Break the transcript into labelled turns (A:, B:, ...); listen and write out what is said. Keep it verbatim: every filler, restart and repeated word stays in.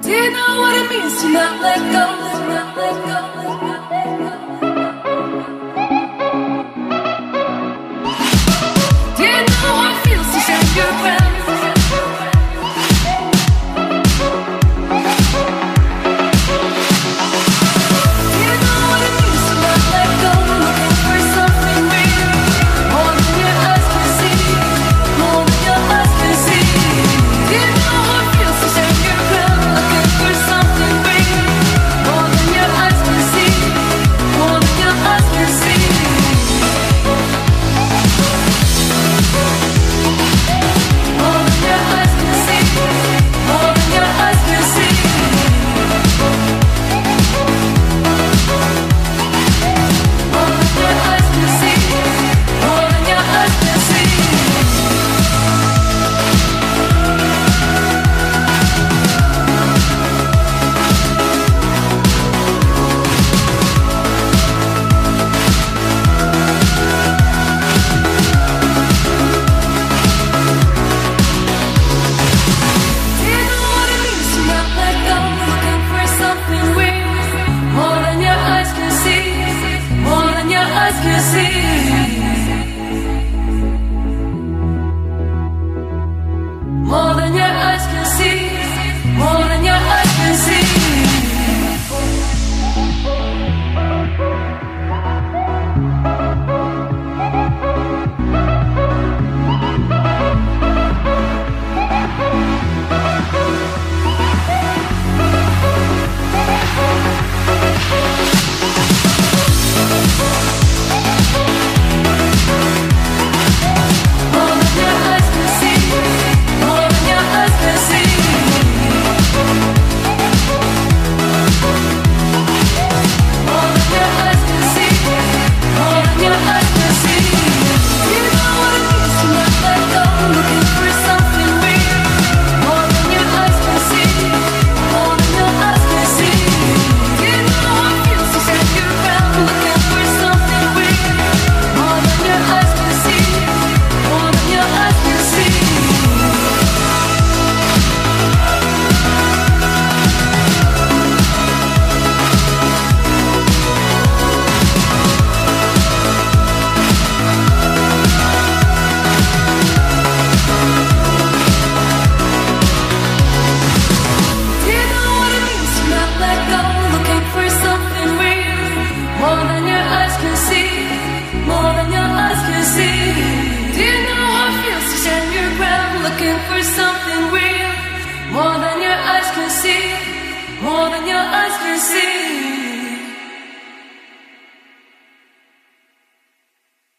A: Do you know what it means to not let go? Not let go. Do you know how it feels to stand your ground? Do you know what it means to not let go? Looking for something real, more than your eyes can see, more than your eyes can see. Do you know how it feels to stand your ground? Looking for something real, more than your eyes can see, more than your eyes can see. More than your eyes can see, more than your eyes can see. More than your eyes can see, more than your eyes can see. Do you know what it means to not let go? Looking for something real, more than your eyes can see, more than your eyes can see. More than your eyes can see, more than your eyes can see. More than your eyes can see, more than your eyes can see. More than your eyes can see, more than your eyes can see. Do you know what it means to not let go? Looking for something real, more than your eyes can see, more than your eyes can see. Do you know how it feels to stand your ground? Looking for something real, more than your eyes can see, more than your eyes can see. Do you know what it means to not let go? Looking for something real, more than your eyes can see, more than your eyes can see. Do you know how it feels to stand your ground? Looking for something real, more than your eyes can see, more than your eyes can see.